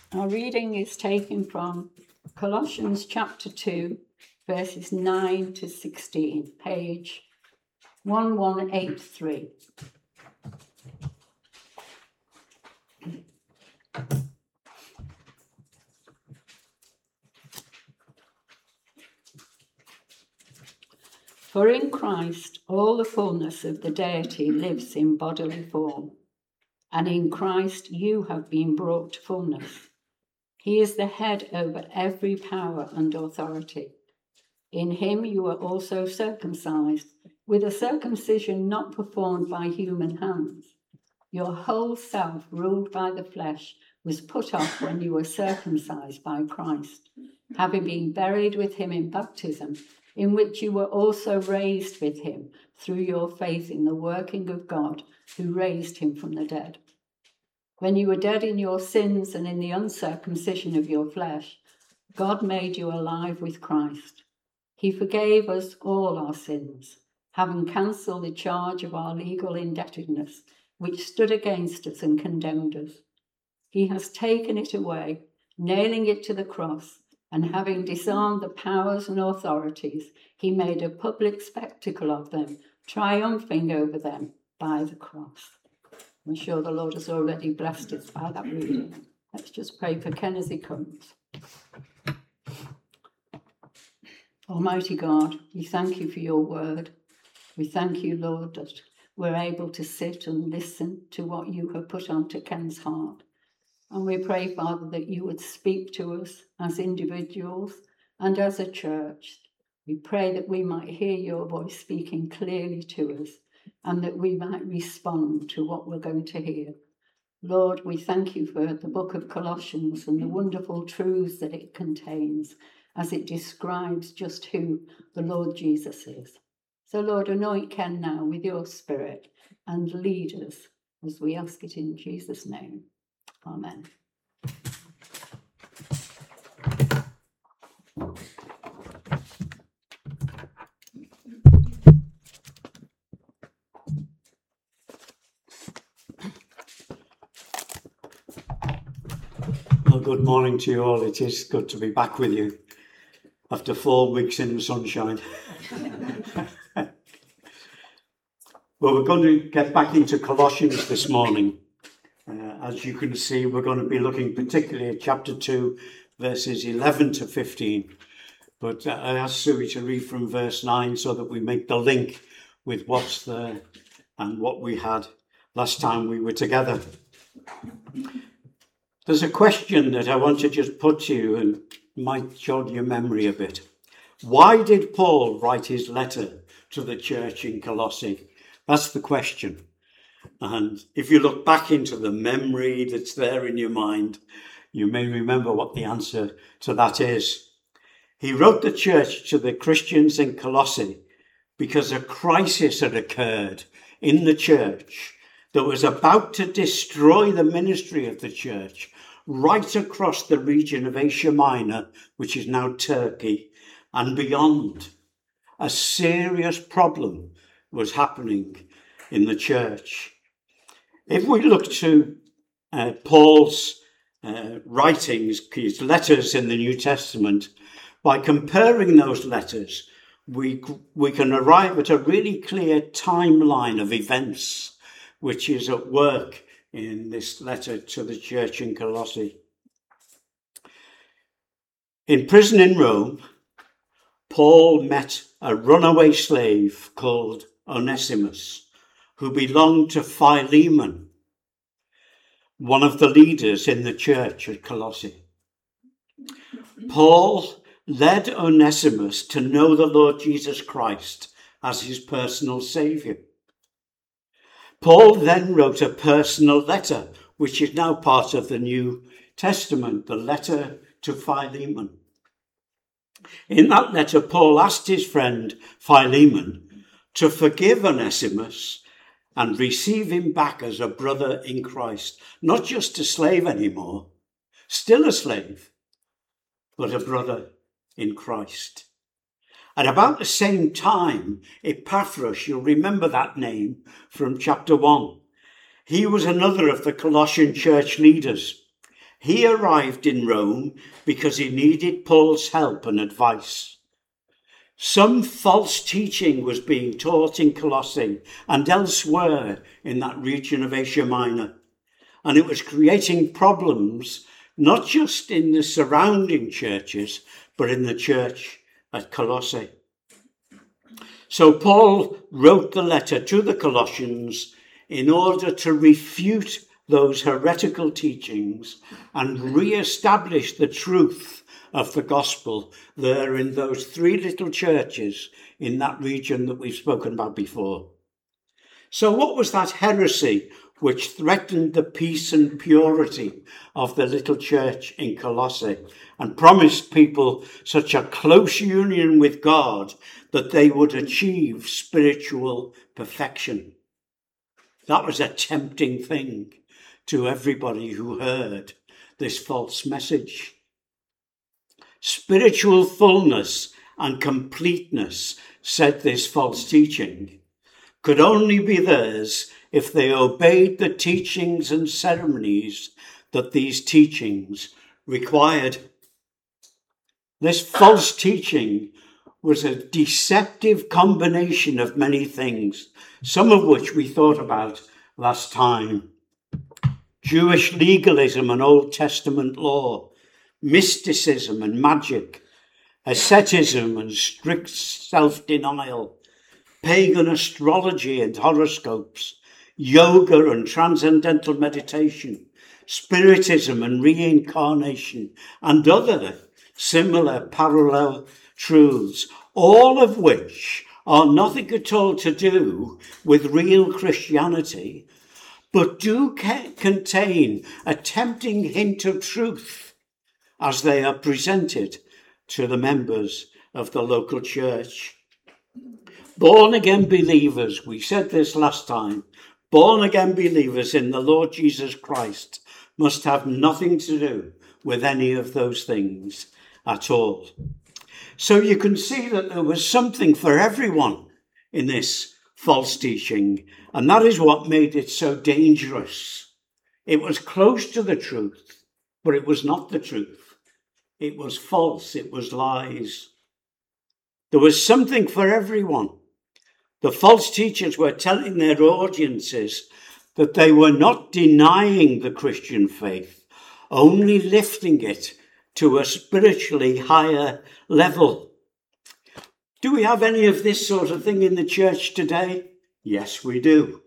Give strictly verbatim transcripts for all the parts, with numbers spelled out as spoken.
Our reading is taken from Colossians chapter two, verses nine to sixteen, page eleven eighty-three. For in Christ all the fullness of the deity lives in bodily form, and in Christ you have been brought to fullness. He is the head over every power and authority. In him you are also circumcised, with a circumcision not performed by human hands. Your whole self, ruled by the flesh, was put off when you were circumcised by Christ, having been buried with him in baptism, in which you were also raised with him through your faith in the working of God, who raised him from the dead. When you were dead in your sins and in the uncircumcision of your flesh, God made you alive with Christ. He forgave us all our sins, having cancelled the charge of our legal indebtedness, which stood against us and condemned us. He has taken it away, nailing it to the cross, and having disarmed the powers and authorities, he made a public spectacle of them, triumphing over them by the cross. I'm sure the Lord has already blessed us by that reading. Let's just pray for Ken as he comes. Almighty God, we thank you for your word. We thank you, Lord, that we're able to sit and listen to what you have put onto Ken's heart. And we pray, Father, that you would speak to us as individuals and as a church. We pray that we might hear your voice speaking clearly to us and that we might respond to what we're going to hear. Lord, we thank you for the book of Colossians and the wonderful truths that it contains as it describes just who the Lord Jesus is. So, Lord, anoint Ken now with your spirit and lead us as we ask it in Jesus' name. Amen. Well, good morning to you all. It is good to be back with you after four weeks in the sunshine. Well, we're going to get back into Colossians this morning. Uh, as you can see, we're going to be looking particularly at chapter two, verses eleven to fifteen. But uh, I asked Sue to read from verse nine so that we make the link with what's there and what we had last time we were together. There's a question that I want to just put to you and might jog your memory a bit. Why did Paul write his letter to the church in Colossae? That's the question. And if you look back into the memory that's there in your mind, you may remember what the answer to that is. He wrote the church to the Christians in Colossae because a crisis had occurred in the church that was about to destroy the ministry of the church right across the region of Asia Minor, which is now Turkey, and beyond. A serious problem was happening in the church. If we look to uh, Paul's uh, writings, his letters in the New Testament, by comparing those letters, we, we can arrive at a really clear timeline of events which is at work in this letter to the church in Colossae. In prison in Rome, Paul met a runaway slave called Onesimus, who belonged to Philemon, one of the leaders in the church at Colossae. Paul led Onesimus to know the Lord Jesus Christ as his personal saviour. Paul then wrote a personal letter, which is now part of the New Testament, the letter to Philemon. In that letter, Paul asked his friend Philemon to forgive Onesimus and receive him back as a brother in Christ, not just a slave anymore, still a slave, but a brother in Christ. At about the same time, Epaphras, you'll remember that name from chapter one. He was another of the Colossian church leaders. He arrived in Rome because he needed Paul's help and advice. Some false teaching was being taught in Colossae and elsewhere in that region of Asia Minor, and it was creating problems not just in the surrounding churches, but in the church at Colossae. So Paul wrote the letter to the Colossians in order to refute those heretical teachings and re-establish the truth of the gospel there in those three little churches in that region that we've spoken about before. So what was that heresy which threatened the peace and purity of the little church in Colossae and promised people such a close union with God that they would achieve spiritual perfection? That was a tempting thing to everybody who heard this false message. Spiritual fullness and completeness, said this false teaching, could only be theirs if they obeyed the teachings and ceremonies that these teachings required. This false teaching was a deceptive combination of many things, some of which we thought about last time. Jewish legalism and Old Testament law, mysticism and magic, asceticism and strict self-denial, pagan astrology and horoscopes, yoga and transcendental meditation, spiritism and reincarnation, and other similar parallel truths, all of which are nothing at all to do with real Christianity, but do ca- contain a tempting hint of truth as they are presented to the members of the local church. Born-again believers, we said this last time, born-again believers in the Lord Jesus Christ must have nothing to do with any of those things at all. So you can see that there was something for everyone in this false teaching, and that is what made it so dangerous. It was close to the truth, but it was not the truth. It was false, it was lies. There was something for everyone. The false teachers were telling their audiences that they were not denying the Christian faith, only lifting it to a spiritually higher level. Do we have any of this sort of thing in the church today? Yes, we do.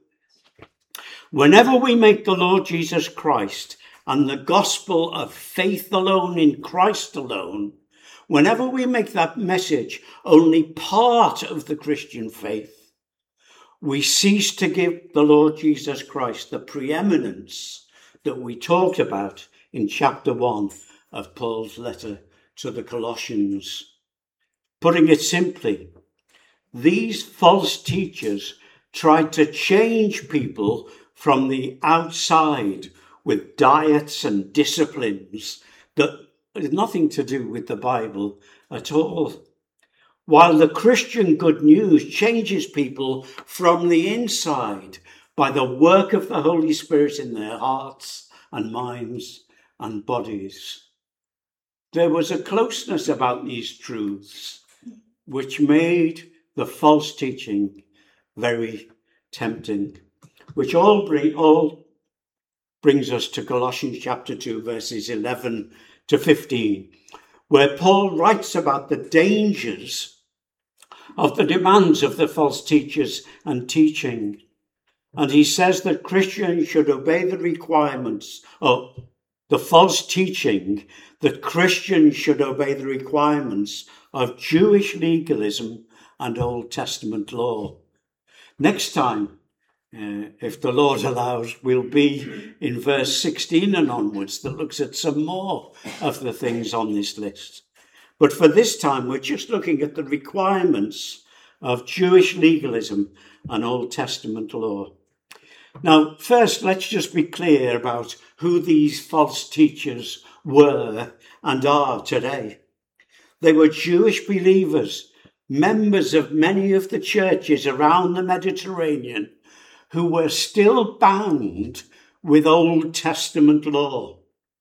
Whenever we make the Lord Jesus Christ and the gospel of faith alone in Christ alone, whenever we make that message only part of the Christian faith, we cease to give the Lord Jesus Christ the preeminence that we talked about in chapter one of Paul's letter to the Colossians. Putting it simply, these false teachers tried to change people from the outside with diets and disciplines that had nothing to do with the Bible at all, while the Christian good news changes people from the inside by the work of the Holy Spirit in their hearts and minds and bodies. There was a closeness about these truths which made the false teaching very tempting, which all, bring, all brings us to Colossians chapter two, verses eleven to fifteen, where Paul writes about the dangers of the demands of the false teachers and teaching. And he says that Christians should obey the requirements of the false teaching, that Christians should obey the requirements of Jewish legalism and Old Testament law. Next time, uh, if the Lord allows, we'll be in verse sixteen and onwards that looks at some more of the things on this list. But for this time, we're just looking at the requirements of Jewish legalism and Old Testament law. Now, first, let's just be clear about who these false teachers were and are today. They were Jewish believers, members of many of the churches around the Mediterranean, who were still bound with Old Testament law.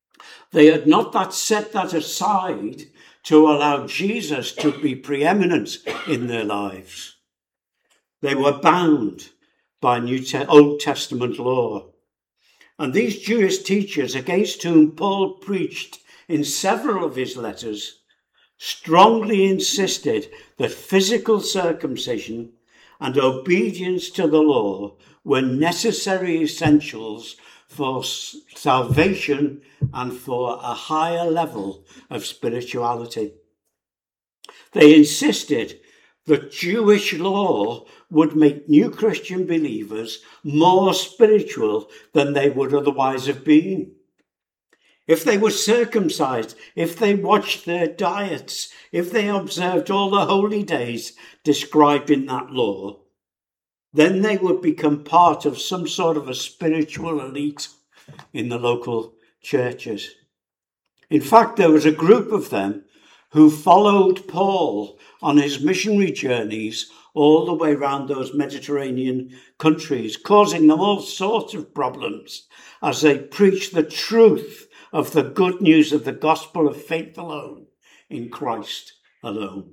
They had not that set that aside to allow Jesus to be preeminent in their lives. They were bound by New Te- Old Testament law. And these Jewish teachers, against whom Paul preached in several of his letters, strongly insisted that physical circumcision and obedience to the law were necessary essentials for salvation and for a higher level of spirituality. They insisted that Jewish law would make new Christian believers more spiritual than they would otherwise have been. If they were circumcised, if they watched their diets, if they observed all the holy days described in that law, then they would become part of some sort of a spiritual elite in the local churches. In fact, there was a group of them who followed Paul on his missionary journeys all the way around those Mediterranean countries, causing them all sorts of problems as they preached the truth of the good news of the gospel of faith alone in Christ alone.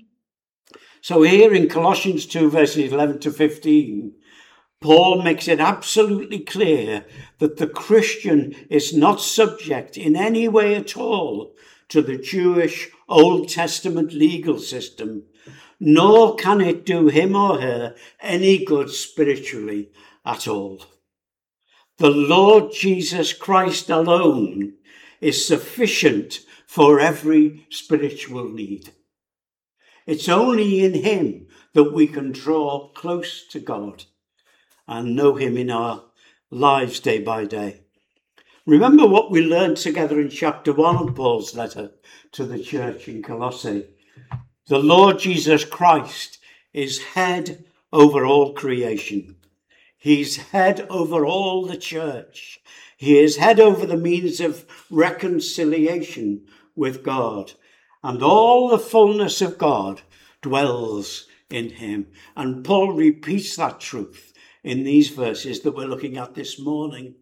So here in Colossians two, verses eleven to fifteen, Paul makes it absolutely clear that the Christian is not subject in any way at all to the Jewish Old Testament legal system, nor can it do him or her any good spiritually at all. The Lord Jesus Christ alone is sufficient for every spiritual need. It's only in him that we can draw close to God and know him in our lives day by day. Remember what we learned together in chapter one of Paul's letter to the church in Colossae. The Lord Jesus Christ is head over all creation. He's head over all the church. He is head over the means of reconciliation with God. And all the fullness of God dwells in him. And Paul repeats that truth in these verses that we're looking at this morning.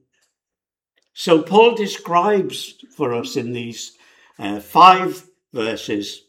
So Paul describes for us in these uh, five verses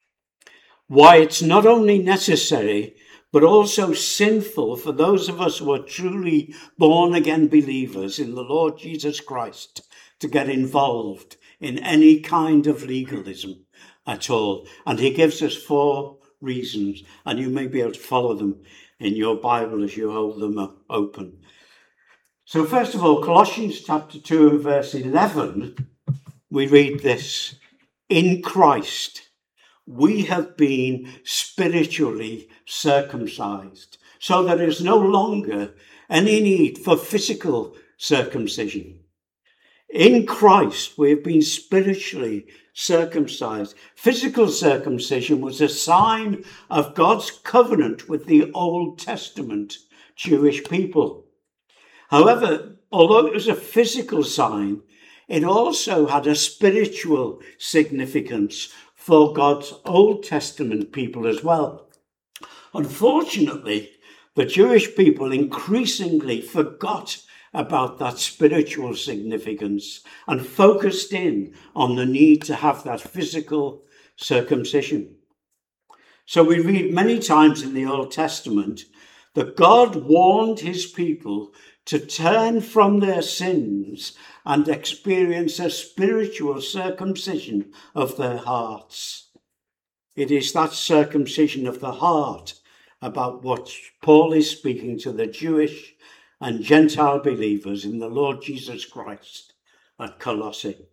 why it's not only necessary but also sinful for those of us who are truly born-again believers in the Lord Jesus Christ to get involved in any kind of legalism at all. And he gives us four reasons, and you may be able to follow them in your Bible as you hold them open. So first of all, Colossians chapter two and verse eleven, we read this: in Christ we have been spiritually circumcised, so there is no longer any need for physical circumcision. In Christ, we have been spiritually circumcised. Physical circumcision was a sign of God's covenant with the Old Testament Jewish people. However, although it was a physical sign, it also had a spiritual significance for God's Old Testament people as well. Unfortunately, the Jewish people increasingly forgot about that spiritual significance and focused in on the need to have that physical circumcision. So we read many times in the Old Testament that God warned his people to turn from their sins and experience a spiritual circumcision of their hearts. It is that circumcision of the heart about what Paul is speaking to the Jewish and Gentile believers in the Lord Jesus Christ at Colossae.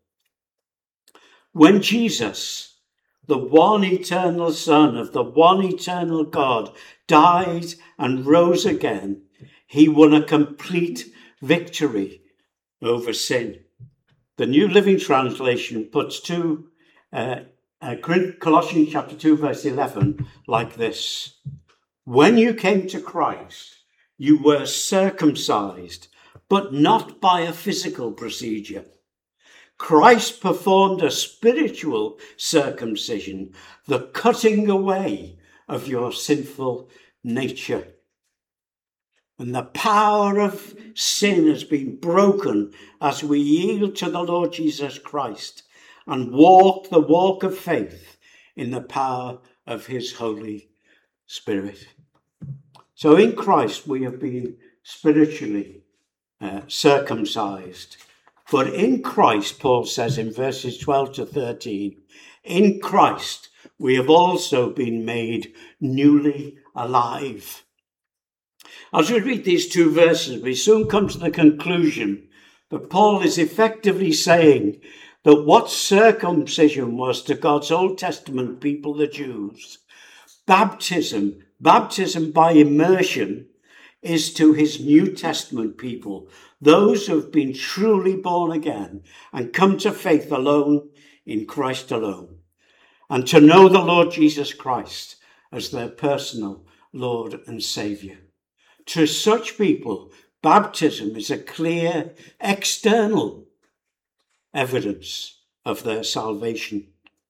When Jesus, the one eternal Son of the one eternal God, died and rose again, he won a complete victory over sin. The New Living Translation puts two, uh, uh, Colossians chapter two, verse eleven, like this: when you came to Christ, you were circumcised, but not by a physical procedure. Christ performed a spiritual circumcision, the cutting away of your sinful nature. And the power of sin has been broken as we yield to the Lord Jesus Christ and walk the walk of faith in the power of his Holy Spirit. So in Christ we have been spiritually uh, circumcised. But in Christ, Paul says in verses twelve to thirteen, in Christ we have also been made newly alive. As we read these two verses, we soon come to the conclusion that Paul is effectively saying that what circumcision was to God's Old Testament people, the Jews, baptism, baptism by immersion, is to his New Testament people, those who have been truly born again and come to faith alone in Christ alone, and to know the Lord Jesus Christ as their personal Lord and Saviour. To such people, baptism is a clear external evidence of their salvation.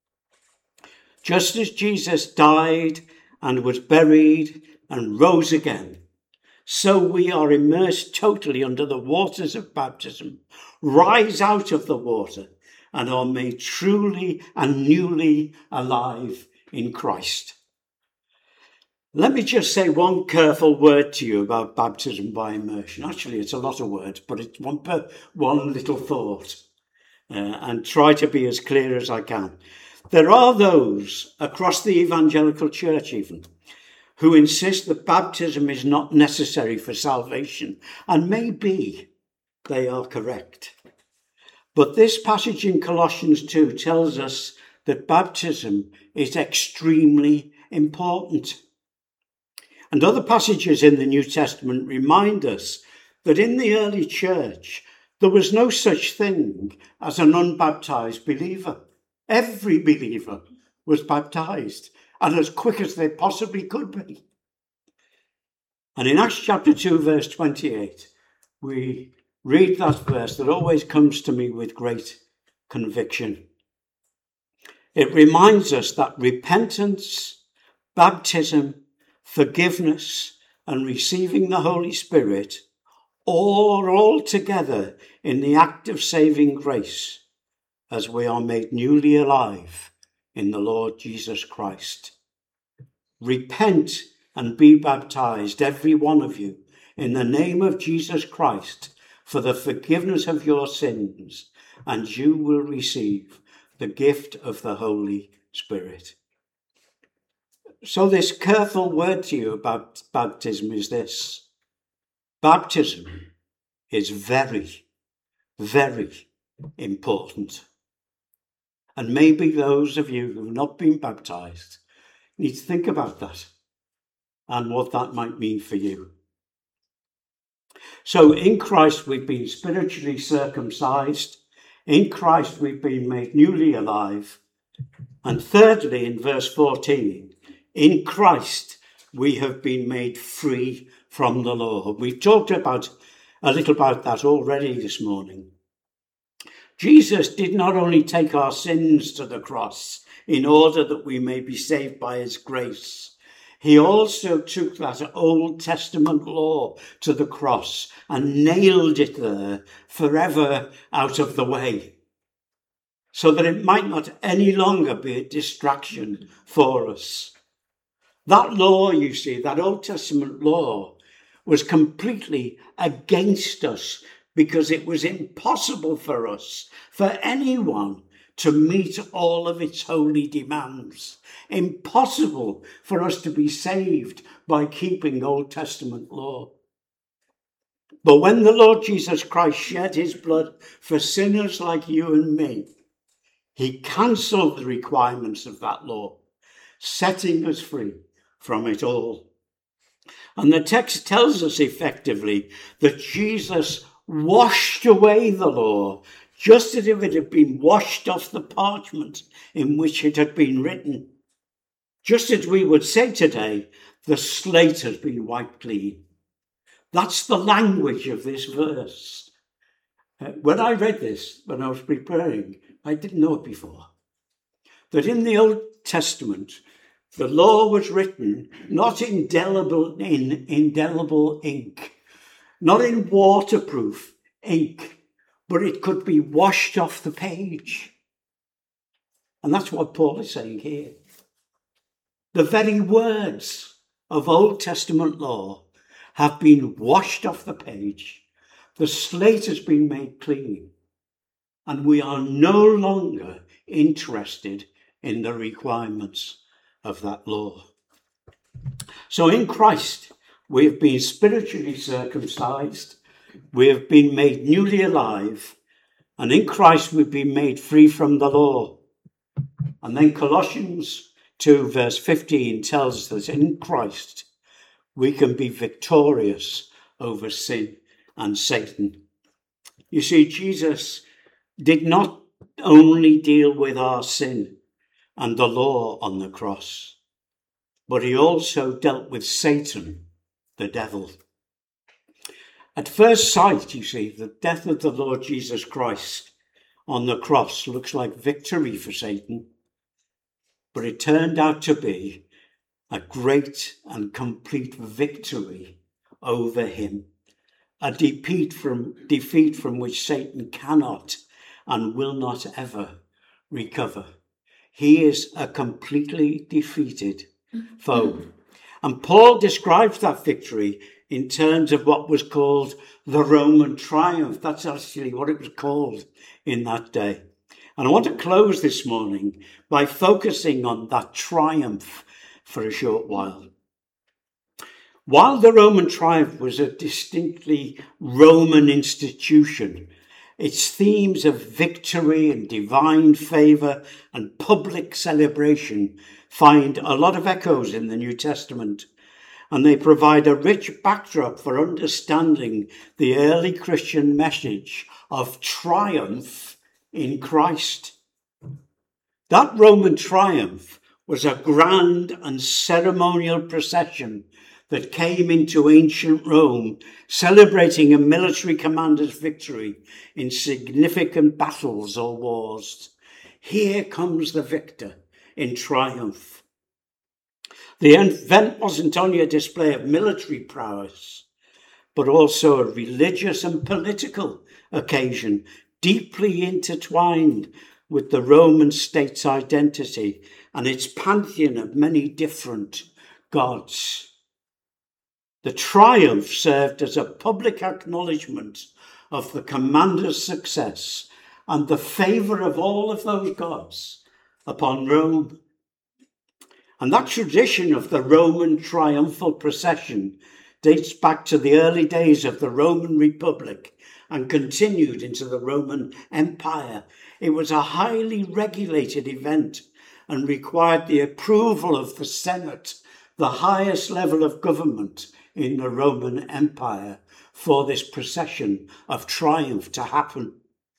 Just as Jesus died and was buried and rose again, so we are immersed totally under the waters of baptism, rise out of the water, and are made truly and newly alive in Christ. Let me just say one careful word to you about baptism by immersion. Actually, it's a lot of words, but it's one, per, one little thought, uh, and try to be as clear as I can. There are those across the evangelical church even who insist that baptism is not necessary for salvation, and maybe they are correct. But this passage in Colossians two tells us that baptism is extremely important. And other passages in the New Testament remind us that in the early church, there was no such thing as an unbaptized believer. Every believer was baptized, and as quick as they possibly could be. And in Acts chapter two, verse twenty-eight, we read that verse that always comes to me with great conviction. It reminds us that repentance, baptism, forgiveness, and receiving the Holy Spirit all all together in the act of saving grace as we are made newly alive in the Lord Jesus Christ. Repent and be baptized, every one of you, in the name of Jesus Christ for the forgiveness of your sins, and you will receive the gift of the Holy Spirit. So this careful word to you about baptism is this. Baptism is very, very important. And maybe those of you who have not been baptized need to think about that and what that might mean for you. So in Christ we've been spiritually circumcised. In Christ we've been made newly alive. And thirdly, in verse fourteen, in Christ we have been made free from the law. We've talked about a little about that already this morning. Jesus did not only take our sins to the cross in order that we may be saved by his grace, he also took that Old Testament law to the cross and nailed it there forever out of the way, so that it might not any longer be a distraction for us. That law, you see, that Old Testament law, was completely against us because it was impossible for us, for anyone, to meet all of its holy demands. Impossible for us to be saved by keeping Old Testament law. But when the Lord Jesus Christ shed his blood for sinners like you and me, he cancelled the requirements of that law, setting us free from it all. And the text tells us effectively that Jesus washed away the law, just as if it had been washed off the parchment in which it had been written. Just as we would say today, the slate has been wiped clean. That's the language of this verse. Uh, when I read this, when I was preparing, I didn't know it before. That in the Old Testament, the law was written not indelible in indelible ink, not in waterproof ink, but it could be washed off the page. And that's what Paul is saying here. The very words of Old Testament law have been washed off the page. The slate has been made clean, and we are no longer interested in the requirements of that law. So in Christ, we have been spiritually circumcised, we have been made newly alive, and in Christ we've been made free from the law. And then Colossians two verse fifteen tells us that in Christ we can be victorious over sin and Satan. You see, Jesus did not only deal with our sin and the law on the cross, but he also dealt with Satan, the devil. At first sight, you see, the death of the Lord Jesus Christ on the cross looks like victory for Satan, but it turned out to be a great and complete victory over him, a defeat from, defeat from which Satan cannot and will not ever recover. He is a completely defeated foe. And Paul describes that victory in terms of what was called the Roman triumph. That's actually what it was called in that day. And I want to close this morning by focusing on that triumph for a short while. While the Roman triumph was a distinctly Roman institution, its themes of victory and divine favour and public celebration find a lot of echoes in the New Testament, and they provide a rich backdrop for understanding the early Christian message of triumph in Christ. That Roman triumph was a grand and ceremonial procession that came into ancient Rome, celebrating a military commander's victory in significant battles or wars. Here comes the victor in triumph. The event wasn't only a display of military prowess, but also a religious and political occasion, deeply intertwined with the Roman state's identity and its pantheon of many different gods. The triumph served as a public acknowledgement of the commander's success and the favour of all of those gods upon Rome. And that tradition of the Roman triumphal procession dates back to the early days of the Roman Republic and continued into the Roman Empire. It was a highly regulated event and required the approval of the Senate, the highest level of government in the Roman Empire, for this procession of triumph to happen.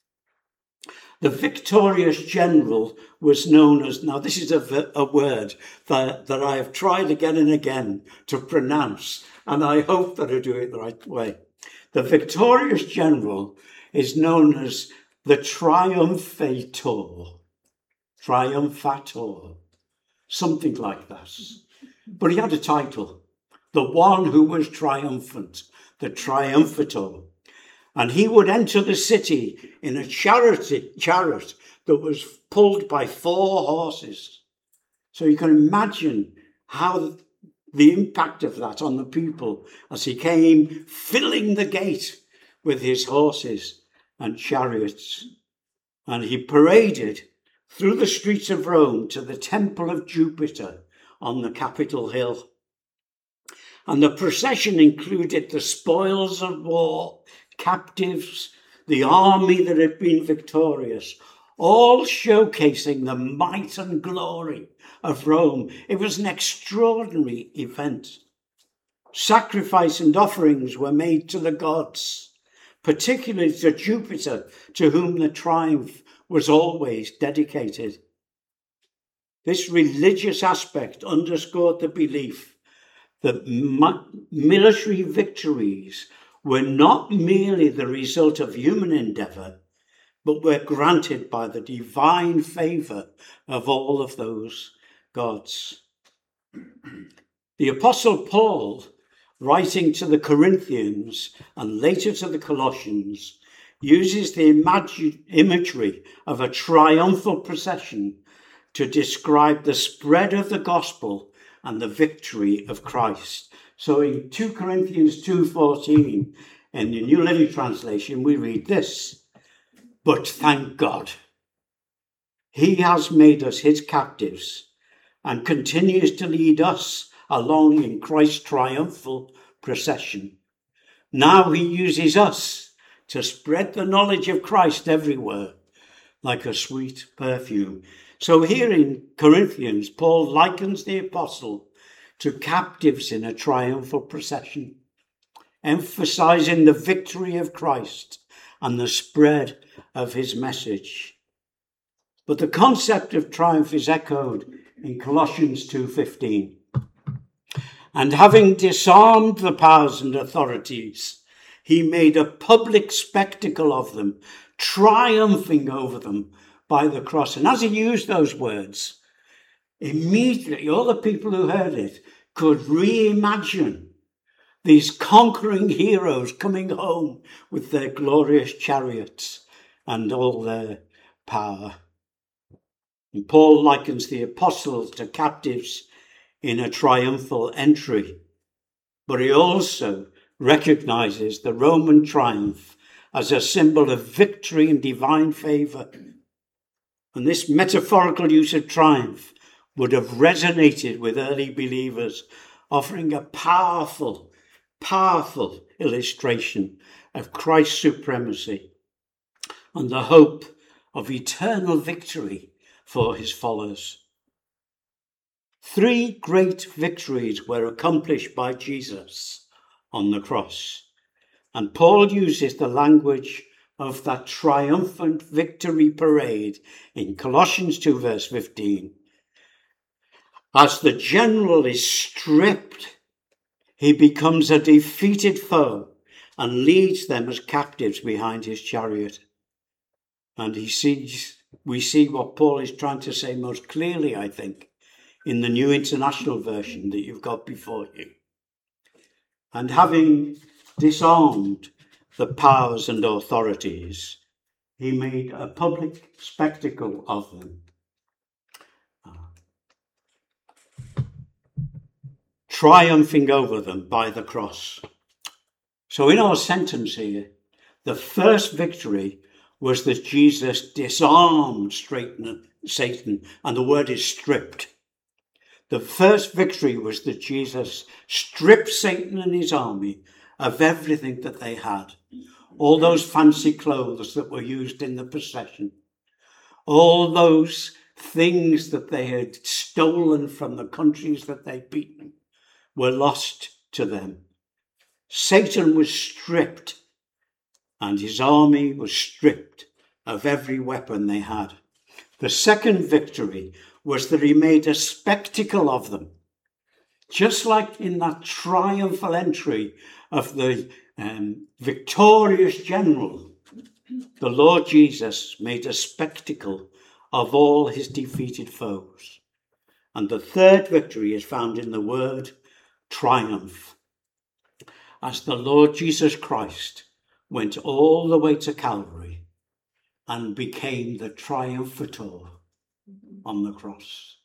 The victorious general was known as, now this is a, a word that, that I have tried again and again to pronounce, and I hope that I do it the right way. The victorious general is known as the triumphator, triumphator, something like that. But he had a title, the one who was triumphant, the triumphator. And he would enter the city in a chariot, chariot that was pulled by four horses. So you can imagine how the impact of that on the people as he came filling the gate with his horses and chariots. And he paraded through the streets of Rome to the temple of Jupiter on the Capitol Hill. And the procession included the spoils of war, captives, the army that had been victorious, all showcasing the might and glory of Rome. It was an extraordinary event. Sacrifice and offerings were made to the gods, particularly to Jupiter, to whom the triumph was always dedicated. This religious aspect underscored the belief that military victories were not merely the result of human endeavour, but were granted by the divine favour of all of those gods. The Apostle Paul writing to the Corinthians and later to the Colossians, uses the imag- imagery of a triumphal procession to describe the spread of the gospel and the victory of Christ. So in two Corinthians two fourteen, in the New Living Translation, we read this: "But thank God, he has made us his captives and continues to lead us along in Christ's triumphal procession. Now he uses us to spread the knowledge of Christ everywhere, like a sweet perfume." So here in Corinthians, Paul likens the apostle to captives in a triumphal procession, emphasizing the victory of Christ and the spread of his message. But the concept of triumph is echoed in Colossians two fifteen. "And having disarmed the powers and authorities, he made a public spectacle of them, triumphing over them by the cross." And as he used those words, immediately all the people who heard it could reimagine these conquering heroes coming home with their glorious chariots and all their power. And Paul likens the apostles to captives in a triumphal entry, but he also recognizes the Roman triumph as a symbol of victory and divine favor. And this metaphorical use of triumph would have resonated with early believers, offering a powerful, powerful illustration of Christ's supremacy and the hope of eternal victory for his followers. Three great victories were accomplished by Jesus on the cross, and Paul uses the language of that triumphant victory parade in Colossians two verse fifteen. As the general is stripped, he becomes a defeated foe and leads them as captives behind his chariot. And he sees, we see what Paul is trying to say most clearly, I think, in the New International Version that you've got before you. "And having disarmed the powers and authorities, he made a public spectacle of them, triumphing over them by the cross." So in our sentence here, the first victory was that Jesus disarmed Satan, and the word is stripped. The first victory was that Jesus stripped Satan and his army of everything that they had. All those fancy clothes that were used in the procession, all those things that they had stolen from the countries that they'd beaten, were lost to them. Satan was stripped, and his army was stripped of every weapon they had. The second victory was that he made a spectacle of them. Just like in that triumphal entry of the um, victorious general, the Lord Jesus made a spectacle of all his defeated foes. And the third victory is found in the word triumph, as the Lord Jesus Christ went all the way to Calvary and became the triumphator on the cross.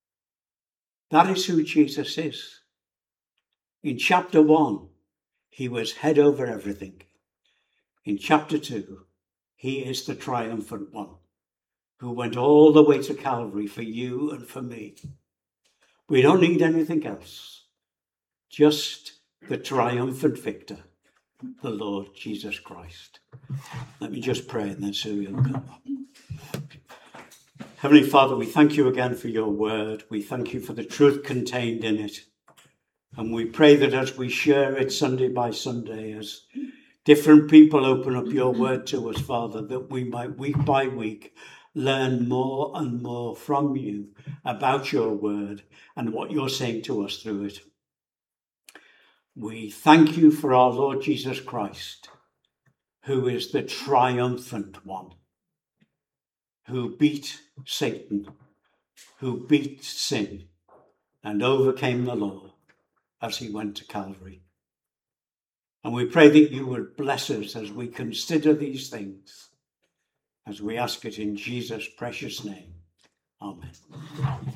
That is who Jesus is. In chapter one, he was head over everything. In chapter two, he is the triumphant one who went all the way to Calvary for you and for me. We don't need anything else, just the triumphant victor, the Lord Jesus Christ. Let me just pray and then Sue will come up. Heavenly Father, we thank you again for your word. We thank you for the truth contained in it. And we pray that as we share it Sunday by Sunday, as different people open up your word to us, Father, that we might week by week learn more and more from you about your word and what you're saying to us through it. We thank you for our Lord Jesus Christ, who is the triumphant one, who beat Satan, who beat sin and overcame the law as he went to Calvary. And we pray that you would bless us as we consider these things, as we ask it in Jesus' precious name. Amen.